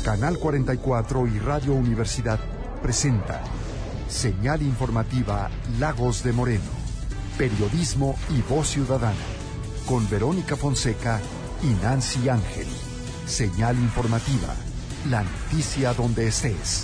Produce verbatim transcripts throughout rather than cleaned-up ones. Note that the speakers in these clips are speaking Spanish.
Canal cuarenta y cuatro y Radio Universidad presentan Señal Informativa Lagos de Moreno, Periodismo y Voz Ciudadana, con Verónica Fonseca y Nancy Ángel. Señal Informativa, la noticia donde estés.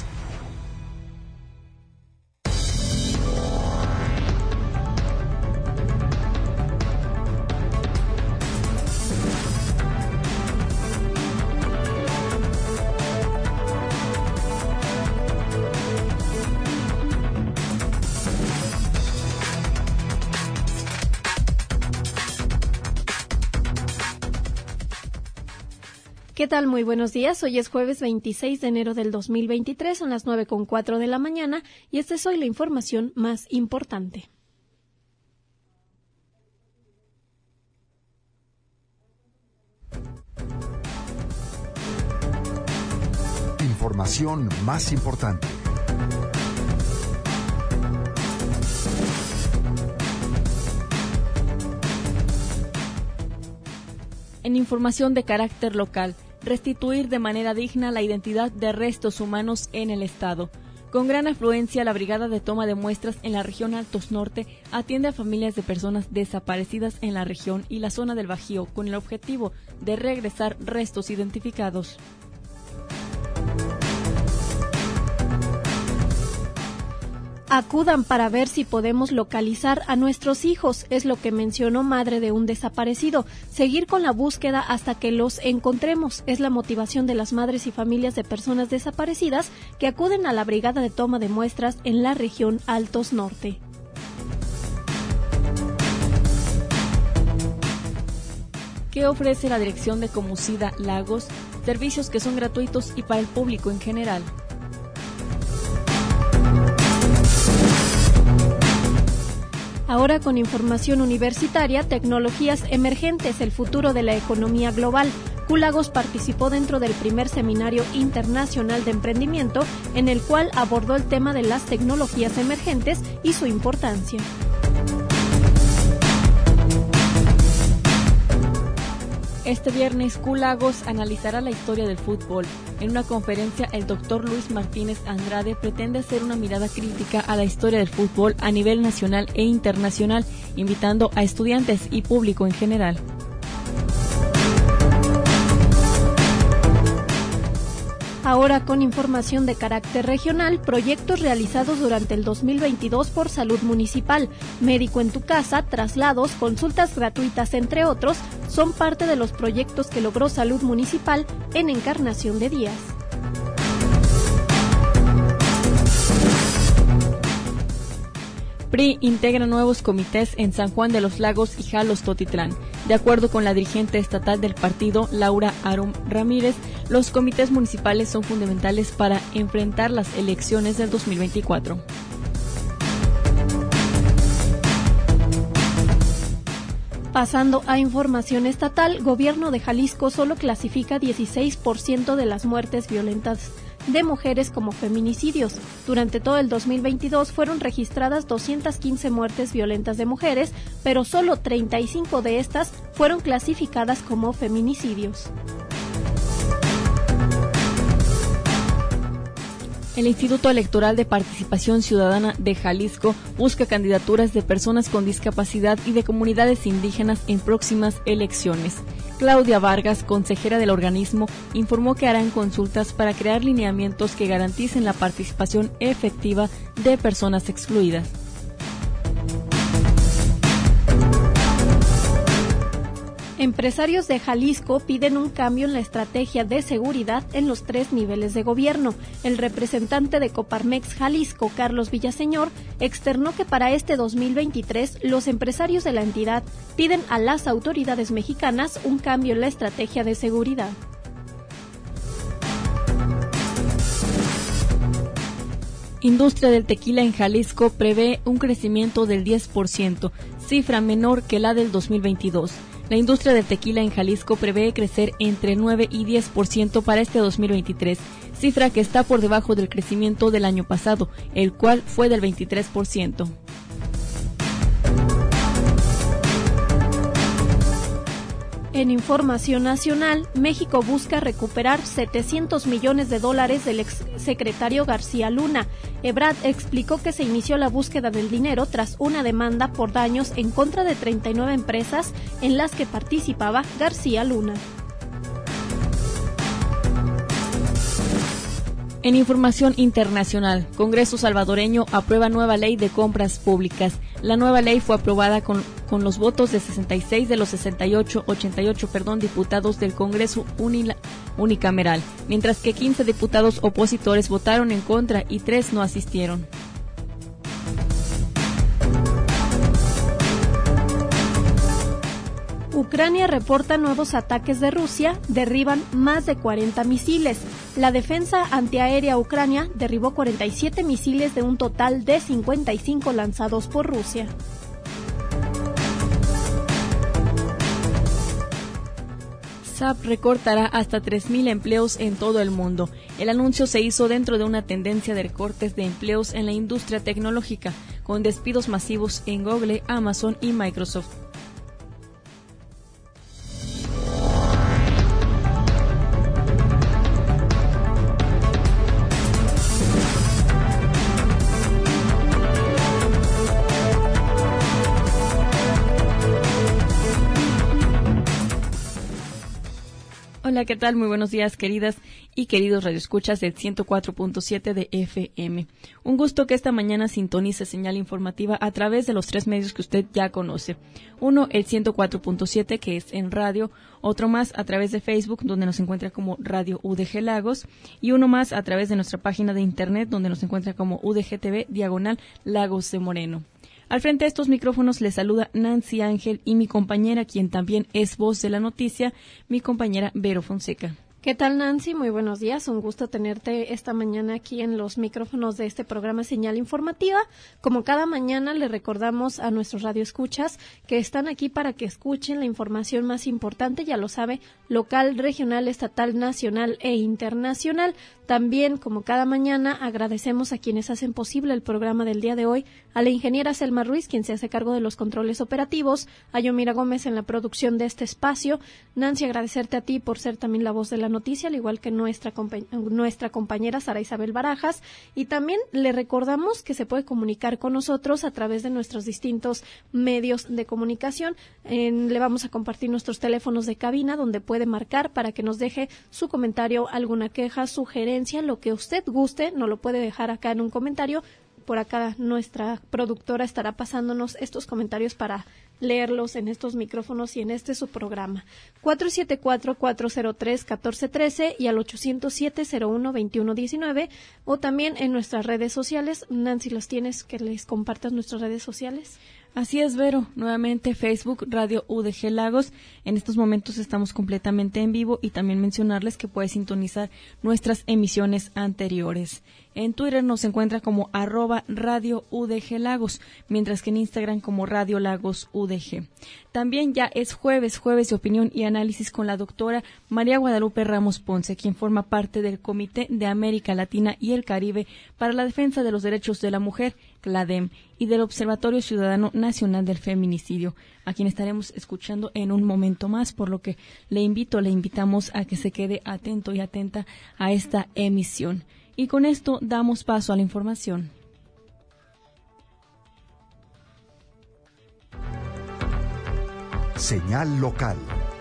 ¿Qué tal? Muy buenos días. Hoy es jueves veintiséis de enero del dos mil veintitrés, son las nueve con cuatro de la mañana y esta es hoy la información más importante. Información más importante. En información de carácter local, restituir de manera digna la identidad de restos humanos en el Estado. Con gran afluencia, la Brigada de Toma de Muestras en la región Altos Norte atiende a familias de personas desaparecidas en la región y la zona del Bajío con el objetivo de regresar restos identificados. Acudan para ver si podemos localizar a nuestros hijos, es lo que mencionó madre de un desaparecido. Seguir con la búsqueda hasta que los encontremos es la motivación de las madres y familias de personas desaparecidas que acuden a la Brigada de Toma de Muestras en la región Altos Norte. ¿Qué ofrece la Dirección de Comusida Lagos? Servicios que son gratuitos y para el público en general. Ahora con información universitaria, tecnologías emergentes, el futuro de la economía global. Q Lagos participó dentro del primer seminario internacional de emprendimiento, en el cual abordó el tema de las tecnologías emergentes y su importancia. Este viernes, Q Lagos analizará la historia del fútbol. En una conferencia, el doctor Luis Martínez Andrade pretende hacer una mirada crítica a la historia del fútbol a nivel nacional e internacional, invitando a estudiantes y público en general. Ahora con información de carácter regional, proyectos realizados durante el dos mil veintidós por Salud Municipal, Médico en tu Casa, traslados, consultas gratuitas, entre otros, son parte de los proyectos que logró Salud Municipal en Encarnación de Díaz. P R I integra nuevos comités en San Juan de los Lagos y Jalos Totitlán. De acuerdo con la dirigente estatal del partido, Laura Arum Ramírez, los comités municipales son fundamentales para enfrentar las elecciones del dos mil veinticuatro. Pasando a información estatal, Gobierno de Jalisco solo clasifica dieciséis por ciento de las muertes violentas de mujeres como feminicidios. Durante todo el dos mil veintidós fueron registradas doscientas quince muertes violentas de mujeres, pero solo treinta y cinco de estas fueron clasificadas como feminicidios. El Instituto Electoral de Participación Ciudadana de Jalisco busca candidaturas de personas con discapacidad y de comunidades indígenas en próximas elecciones. Claudia Vargas, consejera del organismo, informó que harán consultas para crear lineamientos que garanticen la participación efectiva de personas excluidas. Empresarios de Jalisco piden un cambio en la estrategia de seguridad en los tres niveles de gobierno. El representante de Coparmex Jalisco, Carlos Villaseñor, externó que para este dos mil veintitrés los empresarios de la entidad piden a las autoridades mexicanas un cambio en la estrategia de seguridad. Industria del tequila en Jalisco prevé un crecimiento del diez por ciento, cifra menor que la del dos mil veintidós. La industria del tequila en Jalisco prevé crecer entre nueve y diez por ciento para este dos mil veintitrés, cifra que está por debajo del crecimiento del año pasado, el cual fue del veintitrés por ciento. En información nacional, México busca recuperar setecientos millones de dólares del exsecretario García Luna. Ebrard explicó que se inició la búsqueda del dinero tras una demanda por daños en contra de treinta y nueve empresas en las que participaba García Luna. En información internacional, Congreso salvadoreño aprueba nueva ley de compras públicas. La nueva ley fue aprobada con, con los votos de sesenta y seis de los sesenta y ocho, ochenta y ocho perdón, diputados del Congreso unila, unicameral, mientras que quince diputados opositores votaron en contra y tres no asistieron. Ucrania reporta nuevos ataques de Rusia, derriban más de cuarenta misiles. La defensa antiaérea ucrania derribó cuarenta y siete misiles de un total de cincuenta y cinco lanzados por Rusia. S A P recortará hasta tres mil empleos en todo el mundo. El anuncio se hizo dentro de una tendencia de recortes de empleos en la industria tecnológica, con despidos masivos en Google, Amazon y Microsoft. Hola, ¿qué tal? Muy buenos días, queridas y queridos radioescuchas del ciento cuatro punto siete de F M. Un gusto que esta mañana sintonice señal informativa a través de los tres medios que usted ya conoce. Uno, el ciento cuatro punto siete, que es en radio, otro más a través de Facebook, donde nos encuentra como Radio U D G Lagos, y uno más a través de nuestra página de internet, donde nos encuentra como U D G T V, diagonal Lagos de Moreno. Al frente de estos micrófonos les saluda Nancy Ángel y mi compañera, quien también es voz de la noticia, mi compañera Vero Fonseca. ¿Qué tal, Nancy? Muy buenos días. Un gusto tenerte esta mañana aquí en los micrófonos de este programa Señal Informativa. Como cada mañana, le recordamos a nuestros radioescuchas que están aquí para que escuchen la información más importante, ya lo sabe, local, regional, estatal, nacional e internacional. También, como cada mañana, agradecemos a quienes hacen posible el programa del día de hoy, a la ingeniera Selma Ruiz, quien se hace cargo de los controles operativos, a Yomira Gómez en la producción de este espacio. Nancy, agradecerte a ti por ser también la voz de la noticia, al igual que nuestra, compa- nuestra compañera Sara Isabel Barajas. Y también le recordamos que se puede comunicar con nosotros a través de nuestros distintos medios de comunicación. En, le vamos a compartir nuestros teléfonos de cabina, donde puede marcar para que nos deje su comentario, alguna queja, sugerencia, lo que usted guste, nos lo puede dejar acá en un comentario. Por acá nuestra productora estará pasándonos estos comentarios para leerlos en estos micrófonos y en este su programa. cuatro siete cuatro, cuatro cero tres, uno cuatro uno tres y al ochocientos siete, cero uno, veintiuno diecinueve, o también en nuestras redes sociales. Nancy, ¿los tienes que les compartas nuestras redes sociales? Así es, Vero. Nuevamente Facebook, Radio U D G Lagos. En estos momentos estamos completamente en vivo y también mencionarles que puede sintonizar nuestras emisiones anteriores. En Twitter nos encuentra como arroba Radio U D G Lagos, mientras que en Instagram como Radio Lagos U D G. También ya es jueves, jueves de opinión y análisis con la doctora María Guadalupe Ramos Ponce, quien forma parte del Comité de América Latina y el Caribe para la Defensa de los Derechos de la Mujer, CLADEM, y del Observatorio Ciudadano Nacional del Feminicidio, a quien estaremos escuchando en un momento más, por lo que le invito, le invitamos a que se quede atento y atenta a esta emisión. Y con esto damos paso a la información. Señal local.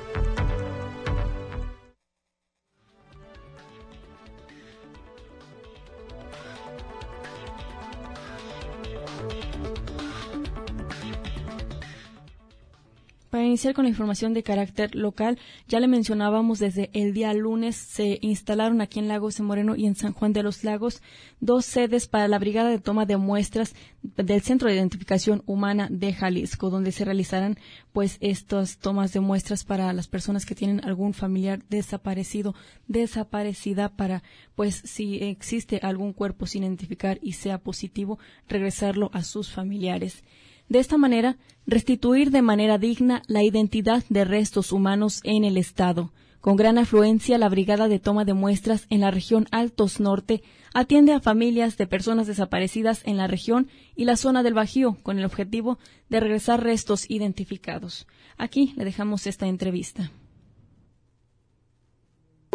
Para iniciar con la información de carácter local, ya le mencionábamos desde el día lunes se instalaron aquí en Lagos de Moreno y en San Juan de los Lagos dos sedes para la Brigada de Toma de Muestras del Centro de Identificación Humana de Jalisco, donde se realizarán pues estas tomas de muestras para las personas que tienen algún familiar desaparecido, desaparecida, para pues si existe algún cuerpo sin identificar y sea positivo, regresarlo a sus familiares. De esta manera, restituir de manera digna la identidad de restos humanos en el Estado. Con gran afluencia, la Brigada de Toma de Muestras en la región Altos Norte atiende a familias de personas desaparecidas en la región y la zona del Bajío, con el objetivo de regresar restos identificados. Aquí le dejamos esta entrevista.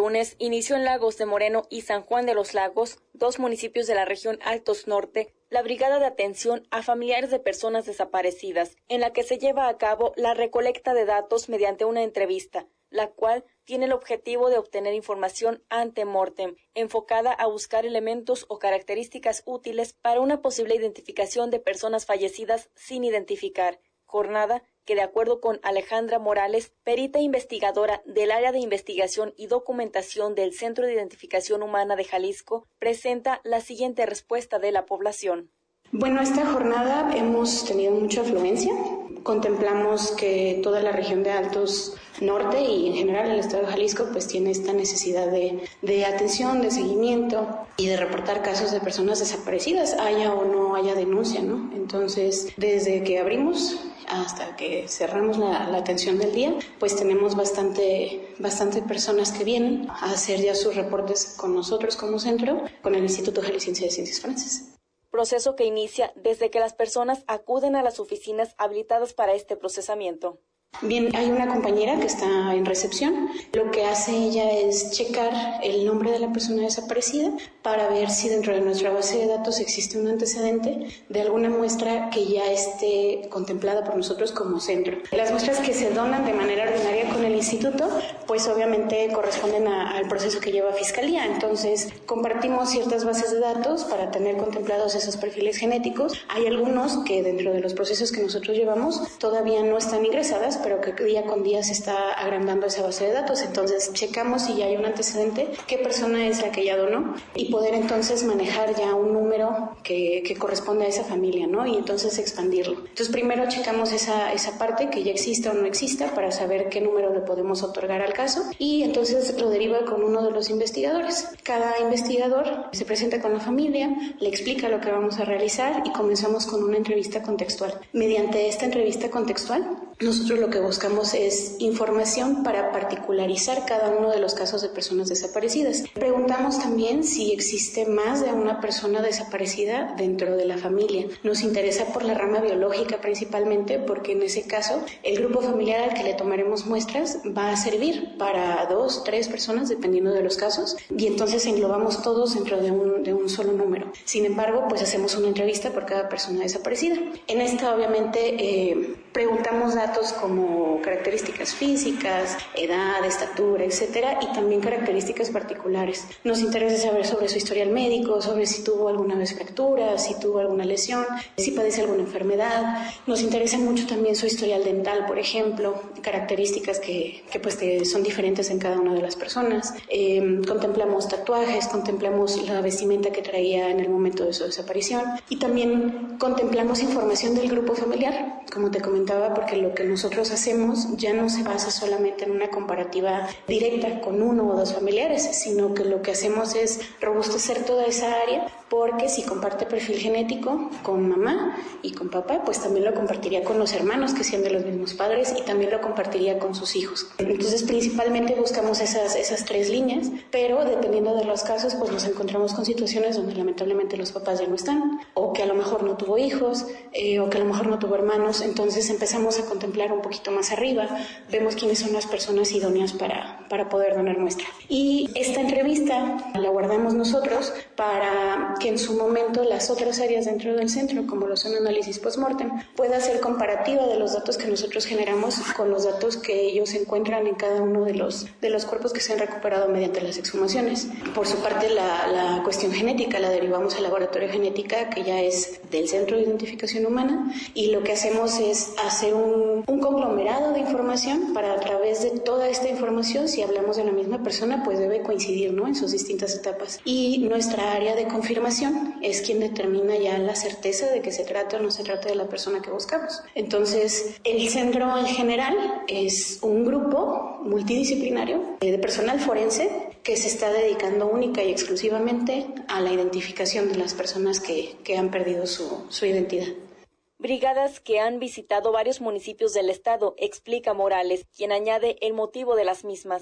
Lunes inició en Lagos de Moreno y San Juan de los Lagos, dos municipios de la región Altos Norte, la Brigada de Atención a Familiares de Personas Desaparecidas, en la que se lleva a cabo la recolecta de datos mediante una entrevista, la cual tiene el objetivo de obtener información ante mortem, enfocada a buscar elementos o características útiles para una posible identificación de personas fallecidas sin identificar. Jornada que, de acuerdo con Alejandra Morales, perita investigadora del Área de Investigación y Documentación del Centro de Identificación Humana de Jalisco, presenta la siguiente respuesta de la población. Bueno, esta jornada hemos tenido mucha afluencia. Contemplamos que toda la región de Altos Norte y en general el estado de Jalisco pues tiene esta necesidad de, de atención, de seguimiento y de reportar casos de personas desaparecidas, haya o no haya denuncia, ¿no? Entonces, desde que abrimos hasta que cerramos la, la atención del día, pues tenemos bastante, bastante personas que vienen a hacer ya sus reportes con nosotros como centro, con el Instituto Jalisciense de Ciencias Forenses. Proceso que inicia desde que las personas acuden a las oficinas habilitadas para este procesamiento. Bien, hay una compañera que está en recepción. Lo que hace ella es checar el nombre de la persona desaparecida para ver si dentro de nuestra base de datos existe un antecedente de alguna muestra que ya esté contemplada por nosotros como centro. Las muestras que se donan de manera ordinaria con el instituto, pues obviamente corresponden a, al proceso que lleva Fiscalía. Entonces, compartimos ciertas bases de datos para tener contemplados esos perfiles genéticos. Hay algunos que dentro de los procesos que nosotros llevamos todavía no están ingresadas, pero que día con día se está agrandando esa base de datos. Entonces, checamos si ya hay un antecedente, qué persona es la que ya donó y poder entonces manejar ya un número que, que corresponde a esa familia, ¿no? Y entonces expandirlo. Entonces, primero checamos esa, esa parte, que ya exista o no exista, para saber qué número le podemos otorgar al caso y entonces lo deriva con uno de los investigadores. Cada investigador se presenta con la familia, le explica lo que vamos a realizar y comenzamos con una entrevista contextual. Mediante esta entrevista contextual, nosotros lo que buscamos es información para particularizar cada uno de los casos de personas desaparecidas. Preguntamos también si existe más de una persona desaparecida dentro de la familia. Nos interesa por la rama biológica principalmente, porque en ese caso el grupo familiar al que le tomaremos muestras va a servir para dos, tres personas dependiendo de los casos y entonces englobamos todos dentro de un, de un solo número. Sin embargo, pues hacemos una entrevista por cada persona desaparecida. En esta obviamente eh, preguntamos datos como características físicas, edad, estatura, etcétera, y también características particulares. Nos interesa saber sobre su historial médico, sobre si tuvo alguna vez fracturas, si tuvo alguna lesión, si padece alguna enfermedad. Nos interesa mucho también su historial dental, por ejemplo, características que, que, pues, que son diferentes en cada una de las personas. Eh, contemplamos tatuajes, contemplamos la vestimenta que traía en el momento de su desaparición y también contemplamos información del grupo familiar, como te comentaba, porque lo que nosotros hacemos ya no se basa solamente en una comparativa directa con uno o dos familiares, sino que lo que hacemos es robustecer toda esa área, porque si comparte perfil genético con mamá y con papá, pues también lo compartiría con los hermanos que sean de los mismos padres y también lo compartiría con sus hijos. Entonces, principalmente buscamos esas, esas tres líneas, pero dependiendo de los casos, pues nos encontramos con situaciones donde lamentablemente los papás ya no están, o que a lo mejor no tuvo hijos, eh, o que a lo mejor no tuvo hermanos. Entonces empezamos a contemplar un poquito más arriba, vemos quiénes son las personas idóneas para, para poder donar muestra. Y esta entrevista la guardamos nosotros para que en su momento las otras áreas dentro del centro, como lo son análisis post-mortem, pueda hacer comparativa de los datos que nosotros generamos con los datos que ellos encuentran en cada uno de los, de los cuerpos que se han recuperado mediante las exhumaciones. Por su parte, la, la cuestión genética la derivamos al laboratorio de genética, que ya es del Centro de Identificación Humana, y lo que hacemos es hacer un, un conglomerado de información para, a través de toda esta información, si hablamos de la misma persona, pues debe coincidir, ¿no?, en sus distintas etapas. Y nuestra área de confirmación es quien determina ya la certeza de que se trata o no se trata de la persona que buscamos. Entonces, el centro en general es un grupo multidisciplinario de personal forense que se está dedicando única y exclusivamente a la identificación de las personas que, que han perdido su, su identidad. Brigadas que han visitado varios municipios del estado, explica Morales, quien añade el motivo de las mismas.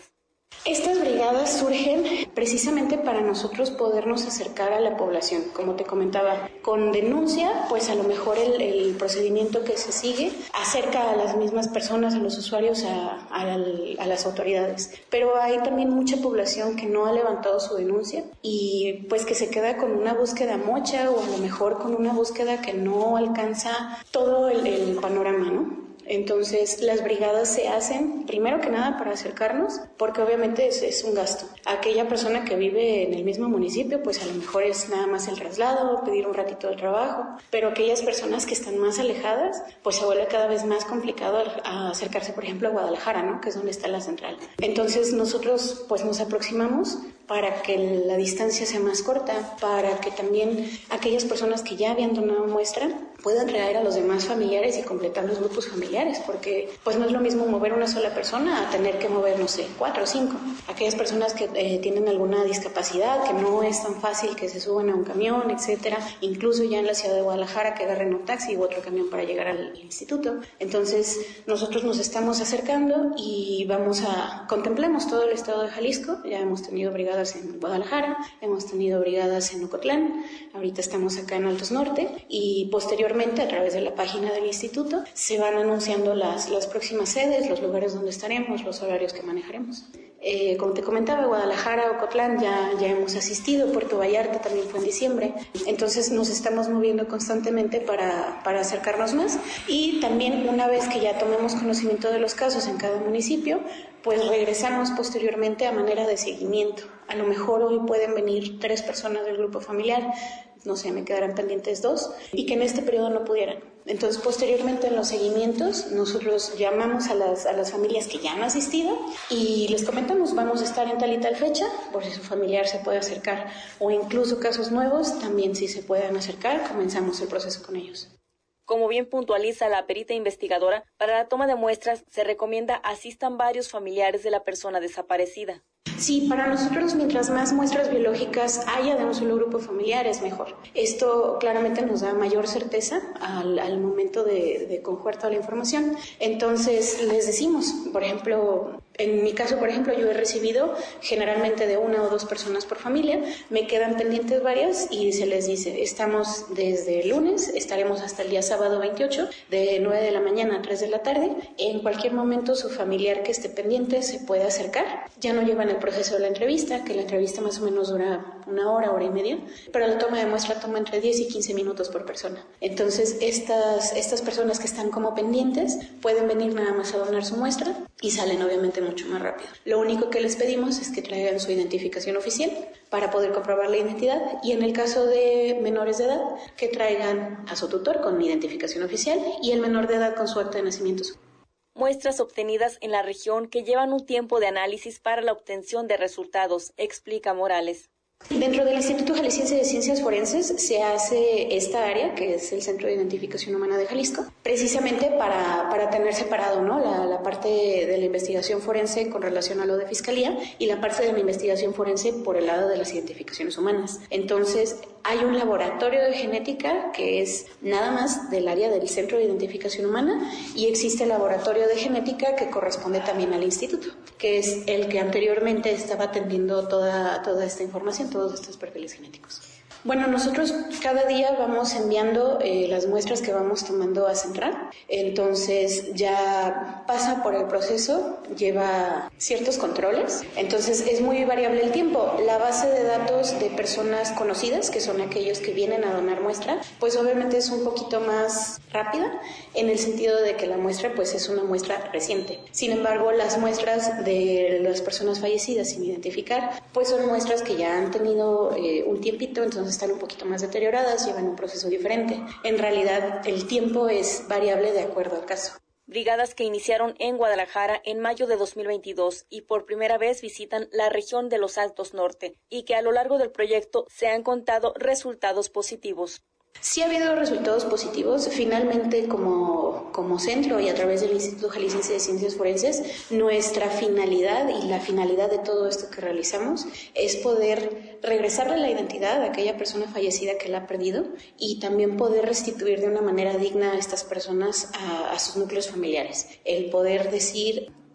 Estas brigadas surgen precisamente para nosotros podernos acercar a la población. Como te comentaba, con denuncia, pues a lo mejor el, el procedimiento que se sigue acerca a las mismas personas, a los usuarios, a, a, a las autoridades. Pero hay también mucha población que no ha levantado su denuncia y pues que se queda con una búsqueda mocha o a lo mejor con una búsqueda que no alcanza todo el, el panorama, ¿no? Entonces, las brigadas se hacen, primero que nada, para acercarnos, porque obviamente es, es un gasto. Aquella persona que vive en el mismo municipio, pues a lo mejor es nada más el traslado, pedir un ratito de trabajo, pero aquellas personas que están más alejadas, pues se vuelve cada vez más complicado a acercarse, por ejemplo, a Guadalajara, ¿no? Que es donde está la central. Entonces, nosotros pues nos aproximamos para que la distancia sea más corta, para que también aquellas personas que ya habían donado muestra puedan traer a los demás familiares y completar los grupos familiares, porque pues no es lo mismo mover una sola persona a tener que mover, no sé, cuatro o cinco. Aquellas personas que eh, tienen alguna discapacidad, que no es tan fácil que se suban a un camión, etcétera, incluso ya en la ciudad de Guadalajara que agarren un taxi u otro camión para llegar al instituto. Entonces nosotros nos estamos acercando y vamos a, contemplemos todo el estado de Jalisco. Ya hemos tenido brigadas en Guadalajara, hemos tenido brigadas en Ocotlán, ahorita estamos acá en Altos Norte y posteriormente a través de la página del instituto se van anunciando las, las próximas sedes, los lugares donde estaremos, los horarios que manejaremos. Eh, como te comentaba, Guadalajara, Ocotlán ya, ya hemos asistido, Puerto Vallarta también fue en diciembre, entonces nos estamos moviendo constantemente para, para acercarnos más y también una vez que ya tomemos conocimiento de los casos en cada municipio, pues regresamos posteriormente a manera de seguimiento. A lo mejor hoy pueden venir tres personas del grupo familiar, no sé, me quedarán pendientes dos, y que en este periodo no pudieran. Entonces, posteriormente en los seguimientos, nosotros llamamos a las, a las familias que ya han asistido y les comentamos, vamos a estar en tal y tal fecha, por si su familiar se puede acercar, o incluso casos nuevos, también si se pueden acercar, comenzamos el proceso con ellos. Como bien puntualiza la perita investigadora, para la toma de muestras se recomienda asistan varios familiares de la persona desaparecida. Sí, para nosotros mientras más muestras biológicas haya de un solo grupo familiar es mejor. Esto claramente nos da mayor certeza al, al momento de, de conjugar toda la información. Entonces les decimos, por ejemplo, en mi caso, por ejemplo, yo he recibido generalmente de una o dos personas por familia, me quedan pendientes varias y se les dice, estamos desde el lunes, estaremos hasta el día sábado veintiocho, de nueve de la mañana a tres de la tarde. En cualquier momento su familiar que esté pendiente se puede acercar. Ya no llevan el proceso de la entrevista, que la entrevista más o menos dura una hora, hora y media, pero la toma de muestra toma entre diez y quince minutos por persona. Entonces, estas, estas personas que están como pendientes pueden venir nada más a donar su muestra y salen obviamente mucho más rápido. Lo único que les pedimos es que traigan su identificación oficial para poder comprobar la identidad y en el caso de menores de edad, que traigan a su tutor con identificación oficial y el menor de edad con su acta de nacimiento. Muestras obtenidas en la región que llevan un tiempo de análisis para la obtención de resultados, explica Morales. Dentro del Instituto Jalisciense de Ciencias Forenses se hace esta área, que es el Centro de Identificación Humana de Jalisco, precisamente para, para tener separado, ¿no?, la, la parte de la investigación forense con relación a lo de Fiscalía y la parte de la investigación forense por el lado de las identificaciones humanas. Entonces, hay un laboratorio de genética que es nada más del área del Centro de Identificación Humana y existe el laboratorio de genética que corresponde también al instituto, que es el que anteriormente estaba atendiendo toda, toda esta información, todos estos perfiles genéticos. Bueno, nosotros cada día vamos enviando eh, las muestras que vamos tomando a Central, entonces ya pasa por el proceso, lleva ciertos controles, entonces es muy variable el tiempo. La base de datos de personas conocidas, que son aquellos que vienen a donar muestra, pues obviamente es un poquito más rápida, en el sentido de que la muestra pues es una muestra reciente. Sin embargo, las muestras de las personas fallecidas sin identificar, pues son muestras que ya han tenido eh, un tiempito, entonces están un poquito más deterioradas, llevan un proceso diferente. En realidad, el tiempo es variable de acuerdo al caso. Brigadas que iniciaron en Guadalajara en mayo de dos mil veintidós y por primera vez visitan la región de los Altos Norte y que a lo largo del proyecto se han contado resultados positivos. Sí ha habido resultados positivos. Finalmente, como, como centro y a través del Instituto Jalisciense de Ciencias Forenses, nuestra finalidad y la finalidad de todo esto que realizamos es poder regresarle la identidad a aquella persona fallecida que la ha perdido y también poder restituir de una manera digna a estas personas a, a sus núcleos familiares. El poder decir,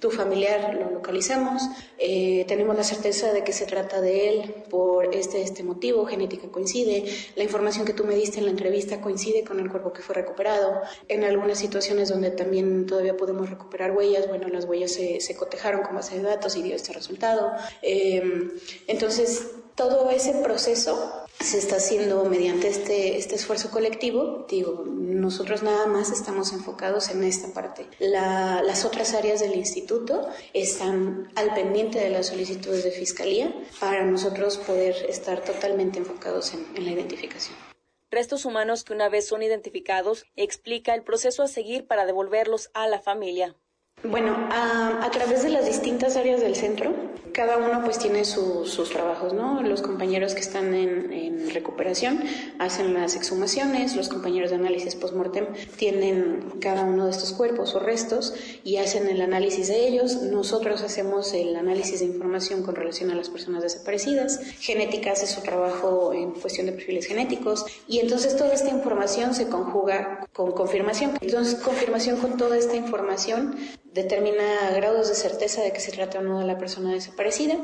tu familiar lo localizamos, eh, tenemos la certeza de que se trata de él por este, este motivo, genética coincide, la información que tú me diste en la entrevista coincide con el cuerpo que fue recuperado. En algunas situaciones donde también todavía podemos recuperar huellas, bueno, las huellas se, se cotejaron con base de datos y dio este resultado. Eh, entonces, todo ese proceso se está haciendo mediante este, este esfuerzo colectivo. Digo, nosotros nada más estamos enfocados en esta parte. La, las otras áreas del instituto están al pendiente de las solicitudes de fiscalía para nosotros poder estar totalmente enfocados en, en la identificación. Restos humanos que una vez son identificados, explica el proceso a seguir para devolverlos a la familia. Bueno, a, a través de las distintas áreas del centro, cada uno pues tiene su, sus trabajos, ¿no? Los compañeros que están en, en recuperación hacen las exhumaciones, los compañeros de análisis post-mortem tienen cada uno de estos cuerpos o restos y hacen el análisis de ellos. Nosotros hacemos el análisis de información con relación a las personas desaparecidas. Genética hace su trabajo en cuestión de perfiles genéticos y entonces toda esta información se conjuga con confirmación. Entonces, confirmación con toda esta información determina grados de certeza de que se trata o no de la persona desaparecida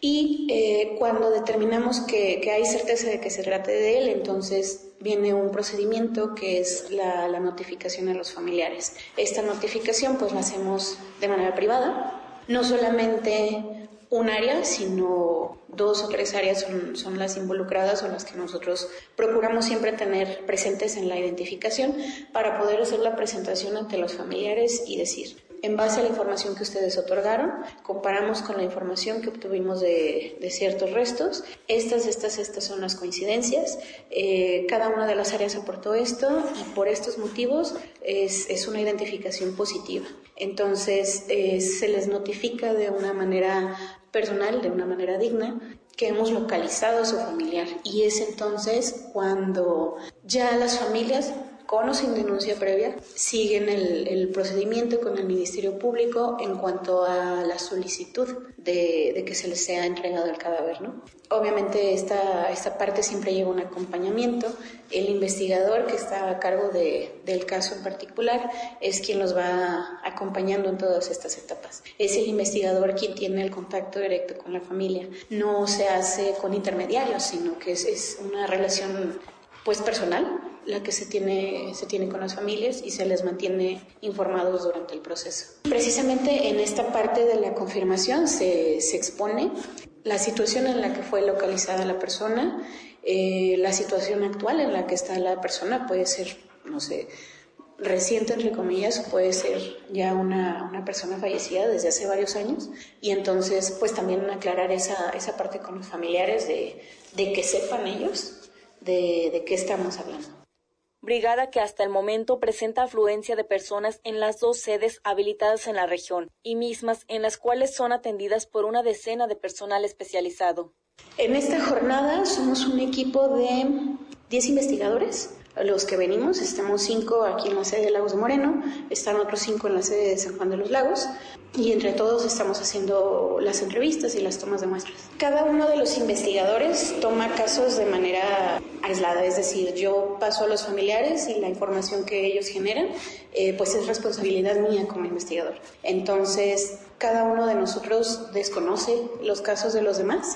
y eh, cuando determinamos que, que hay certeza de que se trate de él, entonces viene un procedimiento que es la, la notificación a los familiares. Esta notificación pues la hacemos de manera privada, no solamente un área, sino dos o tres áreas son, son las involucradas o las que nosotros procuramos siempre tener presentes en la identificación para poder hacer la presentación ante los familiares y decir, en base a la información que ustedes otorgaron, comparamos con la información que obtuvimos de, de ciertos restos. Estas, estas, estas son las coincidencias. Eh, cada una de las áreas aportó esto y por estos motivos es, es una identificación positiva. Entonces, eh, se les notifica de una manera personal, de una manera digna, que hemos localizado a su familiar. Y es entonces cuando ya las familias, con o sin denuncia previa, siguen el, el procedimiento con el Ministerio Público en cuanto a la solicitud de, de que se les sea entregado el cadáver, ¿no? Obviamente esta, esta parte siempre lleva un acompañamiento. El investigador que está a cargo de, del caso en particular es quien los va acompañando en todas estas etapas. Es el investigador quien tiene el contacto directo con la familia. No se hace con intermediarios, sino que es, es una relación pues personal la que se tiene, se tiene con las familias y se les mantiene informados durante el proceso. Precisamente en esta parte de la confirmación se, se expone la situación en la que fue localizada la persona, eh, la situación actual en la que está la persona, puede ser, no sé, reciente entre comillas, puede ser ya una, una persona fallecida desde hace varios años y entonces pues también aclarar esa, esa parte con los familiares de, de que sepan ellos de, de qué estamos hablando. Brigada que hasta el momento presenta afluencia de personas en las dos sedes habilitadas en la región y mismas en las cuales son atendidas por una decena de personal especializado. En esta jornada somos un equipo de diez investigadores. Los que venimos, estamos cinco aquí en la sede de Lagos de Moreno, están otros cinco en la sede de San Juan de los Lagos y entre todos estamos haciendo las entrevistas y las tomas de muestras. Cada uno de los investigadores toma casos de manera aislada, es decir, yo paso a los familiares y la información que ellos generan eh, pues es responsabilidad mía como investigador. Entonces, cada uno de nosotros desconoce los casos de los demás,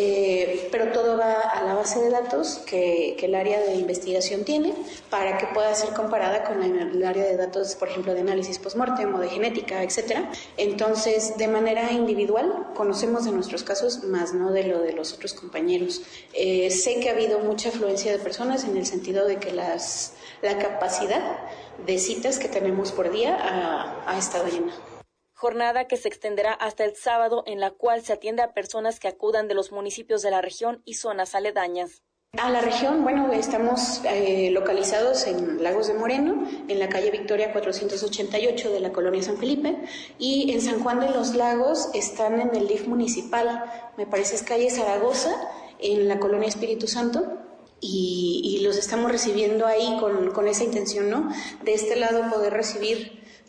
eh, pero todo va a la base de datos que, que el área de investigación tiene para que pueda ser comparada con la, el área de datos, por ejemplo, de análisis post-mortem o de genética, etcétera. Entonces, de manera individual, conocemos de nuestros casos, más no de lo de los otros compañeros. Eh, sé que ha habido mucha afluencia de personas en el sentido de que las, la capacidad de citas que tenemos por día ha, ha estado llena. Jornada que se extenderá hasta el sábado, en la cual se atiende a personas que acudan de los municipios de la región y zonas aledañas. A la región, bueno, estamos eh, localizados en Lagos de Moreno, en la calle Victoria cuatrocientos ochenta y ocho de la colonia San Felipe, y en San Juan de los Lagos están en el D I F municipal, me parece es calle Zaragoza, en la colonia Espíritu Santo, y, y los estamos recibiendo ahí con, con esa intención, ¿no? De este lado poder recibir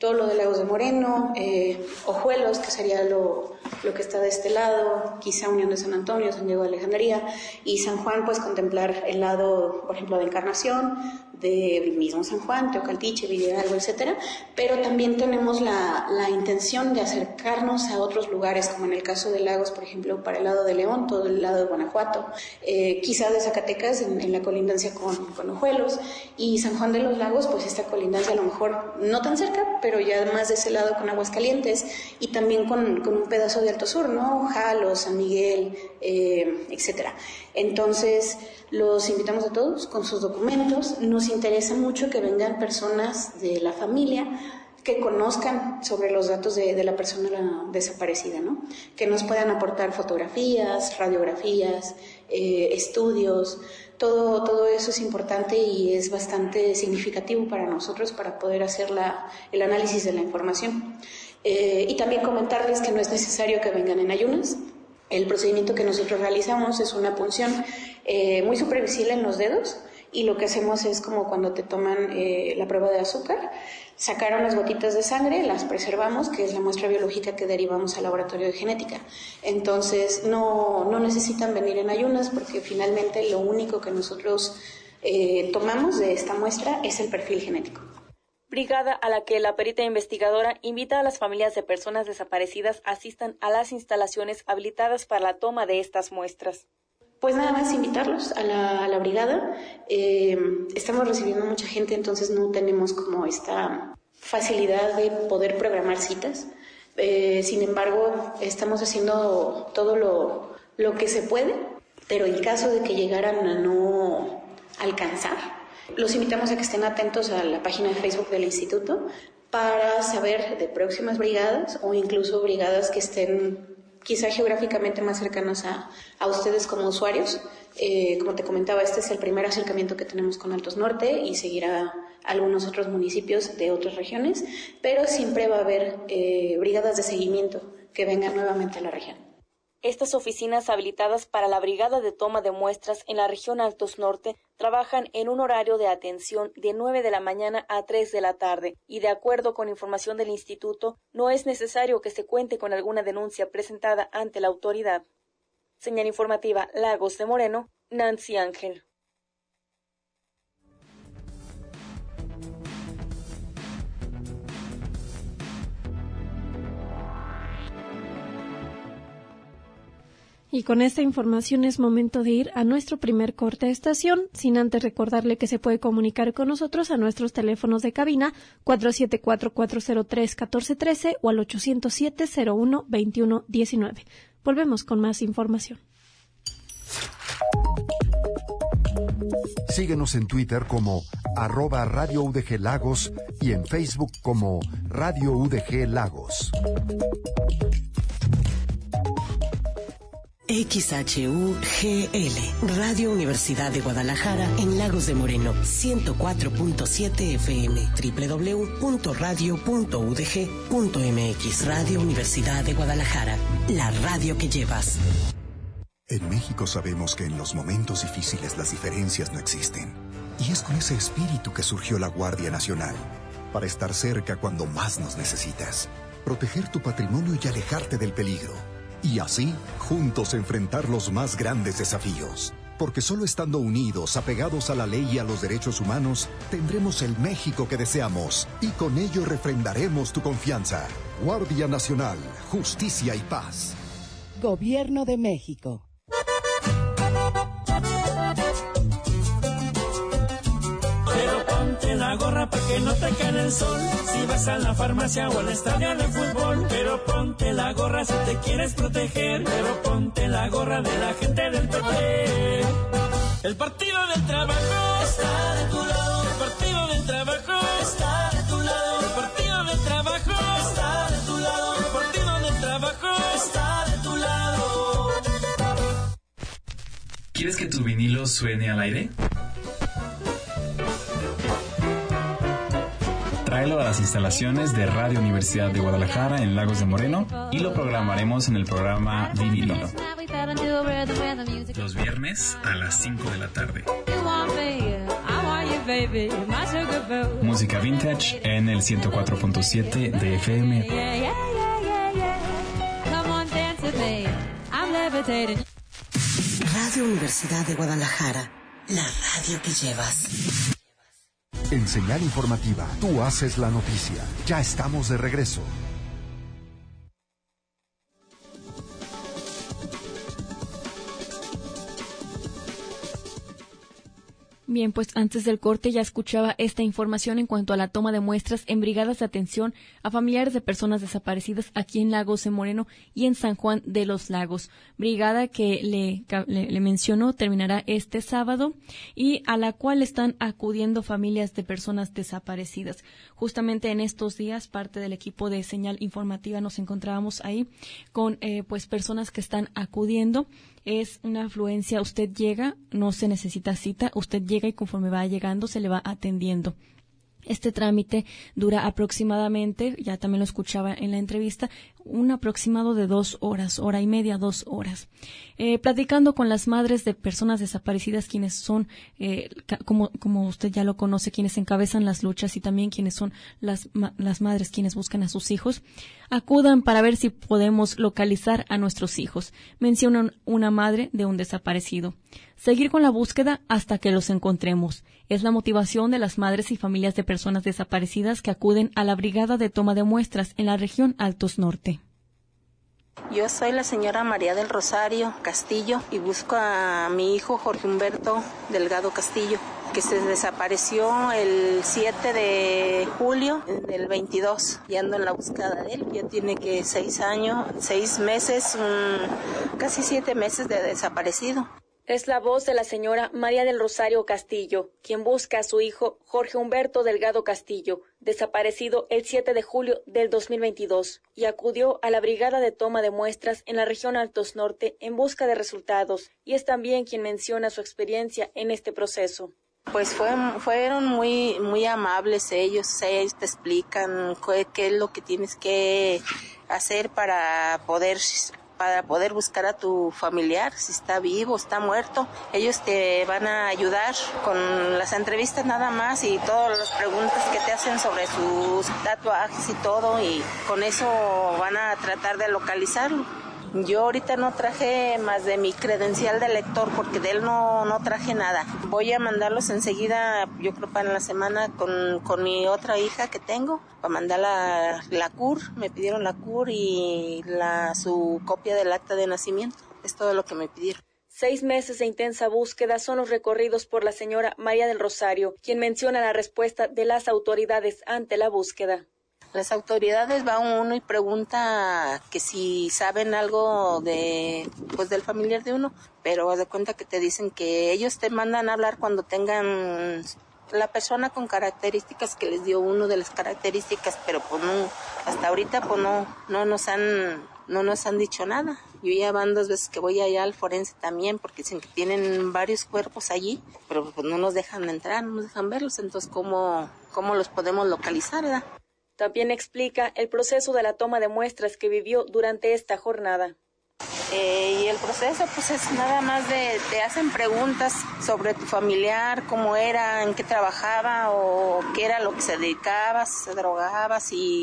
todo lo de Lagos de Moreno, eh, Ojuelos, que sería lo, lo que está de este lado, quizá Unión de San Antonio, San Diego de Alejandría, y San Juan, pues contemplar el lado, por ejemplo, de Encarnación, del mismo San Juan, Teocaltiche, Villaralgo, etcétera, pero también tenemos la, la intención de acercarnos a otros lugares, como en el caso de Lagos, por ejemplo, para el lado de León, todo el lado de Guanajuato, eh, quizá de Zacatecas, en, en la colindancia con, con Ojuelos, y San Juan de los Lagos, pues esta colindancia a lo mejor no tan cerca, pero ya más de ese lado con Aguascalientes, y también con, con un pedazo de Alto Sur, ¿no? Jalo, San Miguel, eh, etcétera. Entonces, los invitamos a todos con sus documentos. Nos interesa mucho que vengan personas de la familia que conozcan sobre los datos de, de la persona desaparecida, ¿no? Que nos puedan aportar fotografías, radiografías, eh, estudios. Todo, todo eso es importante y es bastante significativo para nosotros para poder hacer la, el análisis de la información. Eh, y también comentarles que no es necesario que vengan en ayunas. El procedimiento que nosotros realizamos es una punción eh, muy superficial en los dedos, y lo que hacemos es como cuando te toman eh, la prueba de azúcar, sacar unas gotitas de sangre, las preservamos, que es la muestra biológica que derivamos al laboratorio de genética. Entonces no, no necesitan venir en ayunas, porque finalmente lo único que nosotros eh, tomamos de esta muestra es el perfil genético. Brigada a la que la perita investigadora invita a las familias de personas desaparecidas asistan a las instalaciones habilitadas para la toma de estas muestras. Pues nada más invitarlos a la, a la brigada. Eh, estamos recibiendo mucha gente, entonces no tenemos como esta facilidad de poder programar citas. Eh, sin embargo, estamos haciendo todo lo, lo que se puede, pero en caso de que llegaran a no alcanzar, los invitamos a que estén atentos a la página de Facebook del Instituto para saber de próximas brigadas o incluso brigadas que estén quizá geográficamente más cercanas a, a ustedes como usuarios. Eh, como te comentaba, este es el primer acercamiento que tenemos con Altos Norte y seguirá algunos otros municipios de otras regiones, pero siempre va a haber eh, brigadas de seguimiento que vengan nuevamente a la región. Estas oficinas habilitadas para la Brigada de Toma de Muestras en la región Altos Norte trabajan en un horario de atención de nueve de la mañana a tres de la tarde y, de acuerdo con información del Instituto, no es necesario que se cuente con alguna denuncia presentada ante la autoridad. Señal informativa Lagos de Moreno, Nancy Ángel. Y con esta información es momento de ir a nuestro primer corte de estación, sin antes recordarle que se puede comunicar con nosotros a nuestros teléfonos de cabina cuatro siete cuatro, cuatro cero tres, uno cuatro uno tres o al ocho cero siete, cero uno, dos uno uno nueve. Volvemos con más información. Síguenos en Twitter como arroba Radio U D G Lagos y en Facebook como Radio U D G Lagos. X H U G L, Radio Universidad de Guadalajara en Lagos de Moreno, ciento cuatro punto siete F M, doble u doble u doble u punto radio punto u d g punto m x. Radio Universidad de Guadalajara, la radio que llevas. En México sabemos que en los momentos difíciles las diferencias no existen. Y es con ese espíritu que surgió la Guardia Nacional, para estar cerca cuando más nos necesitas, proteger tu patrimonio y alejarte del peligro. Y así, juntos enfrentar los más grandes desafíos. Porque solo estando unidos, apegados a la ley y a los derechos humanos, tendremos el México que deseamos. Y con ello refrendaremos tu confianza. Guardia Nacional, Justicia y Paz. Gobierno de México. Pero ponte la gorra para que no te quede el sol. Si vas a la farmacia o al estadio de fútbol. Pero ponte la gorra si te quieres proteger. Pero ponte la gorra de la gente del P T. El Partido del Trabajo está de tu lado. El Partido del Trabajo está de tu lado. El Partido del Trabajo está de tu lado. El Partido del Trabajo está de tu lado. ¿Quieres que tu vinilo suene al aire? Tráelo a las instalaciones de Radio Universidad de Guadalajara en Lagos de Moreno y lo programaremos en el programa Vinilo. Los viernes a las cinco de la tarde. baby, my sugar boo. Música vintage en el ciento cuatro punto siete de F M. Yeah, yeah, yeah, yeah, yeah. Come on, dance with me. I'm levitating. Radio Universidad de Guadalajara, la radio que llevas. En Señal Informativa, tú haces la noticia. Ya estamos de regreso. Bien, pues antes del corte ya escuchaba esta información en cuanto a la toma de muestras en brigadas de atención a familiares de personas desaparecidas aquí en Lagos de Moreno y en San Juan de los Lagos. Brigada que le, le, le mencionó terminará este sábado y a la cual están acudiendo familias de personas desaparecidas. Justamente en estos días, parte del equipo de Señal Informativa nos encontrábamos ahí con eh, pues personas que están acudiendo. Es una afluencia, usted llega, no se necesita cita, usted llega y conforme va llegando se le va atendiendo. Este trámite dura aproximadamente, ya también lo escuchaba en la entrevista, un aproximado de dos horas, hora y media, dos horas. Eh, platicando con las madres de personas desaparecidas, quienes son, eh, como, como usted ya lo conoce, quienes encabezan las luchas y también quienes son las, ma- las madres quienes buscan a sus hijos, acudan para ver si podemos localizar a nuestros hijos. Mencionan una madre de un desaparecido. Seguir con la búsqueda hasta que los encontremos. Es la motivación de las madres y familias de personas desaparecidas que acuden a la brigada de toma de muestras en la región Altos Norte. Yo soy la señora María del Rosario Castillo y busco a mi hijo Jorge Humberto Delgado Castillo, que se desapareció el siete de julio del veintidós. Y ando en la búsqueda de él. Ya tiene que seis años, seis meses, um, casi siete meses de desaparecido. Es la voz de la señora María del Rosario Castillo, quien busca a su hijo Jorge Humberto Delgado Castillo, desaparecido el siete de julio del dos mil veintidós, y acudió a la brigada de toma de muestras en la región Altos Norte en busca de resultados, y es también quien menciona su experiencia en este proceso. Pues fue, fueron muy muy amables ellos, ellos te explican qué, qué es lo que tienes que hacer para poder... para poder buscar a tu familiar, si está vivo, está muerto. Ellos te van a ayudar con las entrevistas nada más y todas las preguntas que te hacen sobre sus tatuajes y todo, y con eso van a tratar de localizarlo. Yo ahorita no traje más de mi credencial de lector porque de él no, no traje nada. Voy a mandarlos enseguida, yo creo para la semana, con, con mi otra hija que tengo, para mandar la, la C U R. Me pidieron la C U R y la, su copia del acta de nacimiento. Es todo lo que me pidieron. Seis meses de intensa búsqueda son los recorridos por la señora María del Rosario, quien menciona la respuesta de las autoridades ante la búsqueda. Las autoridades va uno y pregunta que si saben algo de pues del familiar de uno, pero haz de cuenta que te dicen que ellos te mandan a hablar cuando tengan la persona con características que les dio uno de las características, pero pues no, hasta ahorita pues no, no nos han no nos han dicho nada. Yo ya van dos veces que voy allá al forense también porque dicen que tienen varios cuerpos allí, pero pues no nos dejan entrar, no nos dejan verlos, entonces cómo cómo los podemos localizar, ¿verdad? También explica el proceso de la toma de muestras que vivió durante esta jornada. Eh, y el proceso pues es nada más de, te hacen preguntas sobre tu familiar, cómo era, en qué trabajaba o qué era lo que se dedicaba, si se drogaba,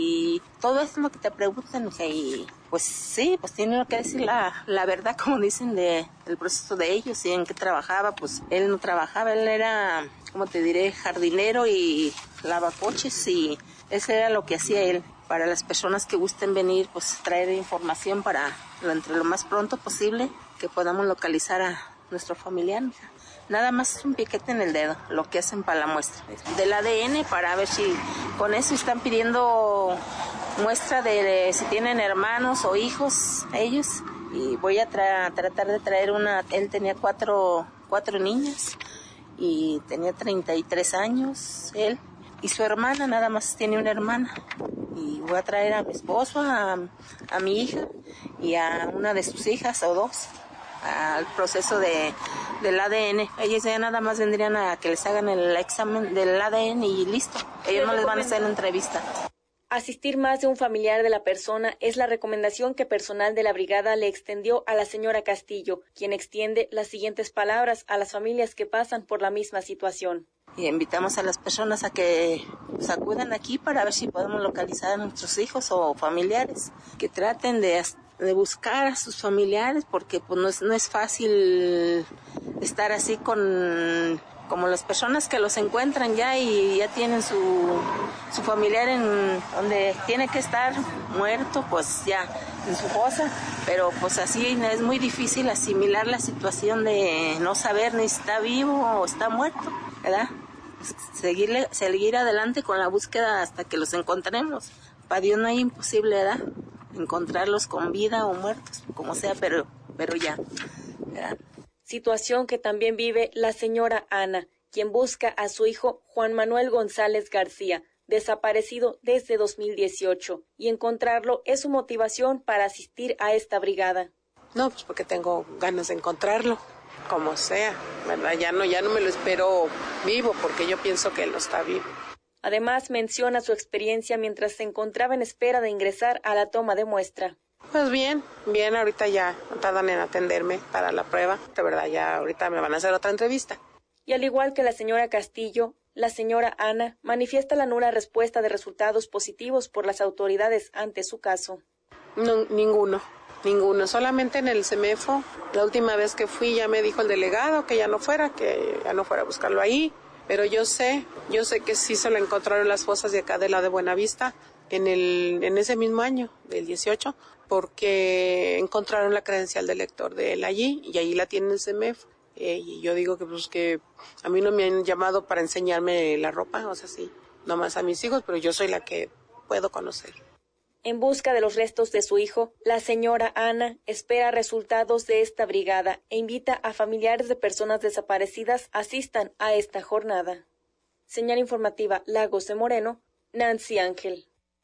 y todo eso es lo que te preguntan. Y pues sí, pues tienen que decir la, la verdad, como dicen, de, del proceso de ellos y en qué trabajaba. Pues él no trabajaba, él era, ¿cómo te diré?, jardinero y lavacoches, y eso era lo que hacía él. Para las personas que gusten venir, pues traer información para lo, entre lo más pronto posible que podamos localizar a nuestro familiar. Nada más es un piquete en el dedo, lo que hacen para la muestra del A D N, para ver si con eso están pidiendo muestra de, de si tienen hermanos o hijos ellos. Y voy a tra- tratar de traer una, él tenía cuatro, cuatro niñas y tenía treinta y tres años, él. Y su hermana, nada más tiene una hermana. Y voy a traer a mi esposo, a, a mi hija y a una de sus hijas o dos al proceso de, del A D N. Ellos ya nada más vendrían a que les hagan el examen del A D N y listo. Ellos no les van a hacer la entrevista. Asistir más de un familiar de la persona es la recomendación que personal de la brigada le extendió a la señora Castillo, quien extiende las siguientes palabras a las familias que pasan por la misma situación. Y invitamos a las personas a que pues, acudan aquí para ver si podemos localizar a nuestros hijos o familiares, que traten de, de buscar a sus familiares, porque pues no es, no es fácil estar así con como las personas que los encuentran ya y ya tienen su, su familiar en donde tiene que estar muerto, pues ya en su fosa, pero pues así es muy difícil asimilar la situación de no saber ni si está vivo o está muerto, ¿verdad? Seguirle, seguir adelante con la búsqueda hasta que los encontremos. Para Dios no hay imposible, ¿verdad? Encontrarlos con vida o muertos, como sea, pero, pero ya, ¿verdad? Situación que también vive la señora Ana, quien busca a su hijo Juan Manuel González García, desaparecido desde dos mil dieciocho, y encontrarlo es su motivación para asistir a esta brigada. No, pues porque tengo ganas de encontrarlo. Como sea, ¿verdad? Ya no, ya no me lo espero vivo porque yo pienso que él no está vivo. Además, menciona su experiencia mientras se encontraba en espera de ingresar a la toma de muestra. Pues bien, bien, ahorita ya tardan en atenderme para la prueba. De verdad, ya ahorita me van a hacer otra entrevista. Y al igual que la señora Castillo, la señora Ana manifiesta la nula respuesta de resultados positivos por las autoridades ante su caso. No, ninguno. Ninguno, solamente en el CEMEFO. La última vez que fui ya me dijo el delegado que ya no fuera, que ya no fuera a buscarlo ahí. Pero yo sé, yo sé que sí se lo encontraron las fosas de acá de la de Buenavista en el en ese mismo año, del dieciocho, porque encontraron la credencial del lector de él allí y ahí la tiene el CEMEFO. Eh, y yo digo que pues que a mí no me han llamado para enseñarme la ropa, o sea, sí, nomás a mis hijos, pero yo soy la que puedo conocer. En busca de los restos de su hijo, la señora Ana espera resultados de esta brigada e invita a familiares de personas desaparecidas asistan a esta jornada. Señal informativa Lagos de Moreno, Nancy Ángel.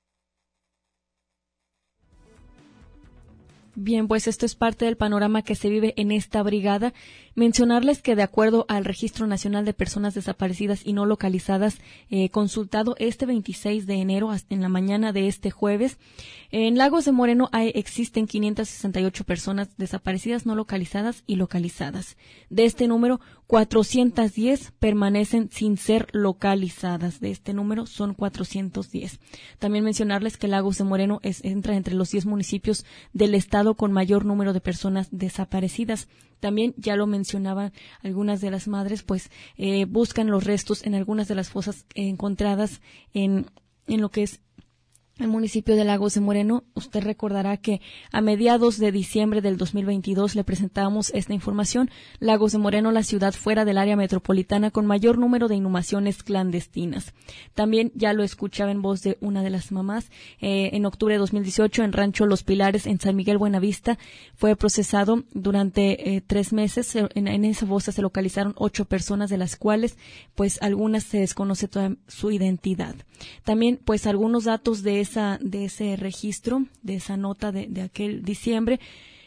Bien, pues esto es parte del panorama que se vive en esta brigada. Mencionarles que de acuerdo al Registro Nacional de Personas Desaparecidas y No Localizadas, eh, consultado este veintiséis de enero hasta en la mañana de este jueves, en Lagos de Moreno hay, existen quinientas sesenta y ocho personas desaparecidas, no localizadas y localizadas. De este número, cuatrocientas diez permanecen sin ser localizadas. De este número son cuatrocientos diez. También mencionarles que Lagos de Moreno es, entra entre los diez municipios del estado con mayor número de personas desaparecidas. También, ya lo mencionaban algunas de las madres, pues eh, buscan los restos en algunas de las fosas eh, encontradas en, en lo que es el municipio de Lagos de Moreno. Usted recordará que a mediados de diciembre del dos mil veintidós le presentábamos esta información. Lagos de Moreno, la ciudad fuera del área metropolitana con mayor número de inhumaciones clandestinas. También ya lo escuchaba en voz de una de las mamás. Eh, en octubre de dos mil dieciocho, en Rancho Los Pilares, en San Miguel Buenavista, fue procesado durante eh, tres meses. En, en esa fosa se localizaron ocho personas, de las cuales, pues, algunas se desconoce toda su identidad. También, pues, algunos datos de esa de ese registro, de esa nota de, de aquel diciembre.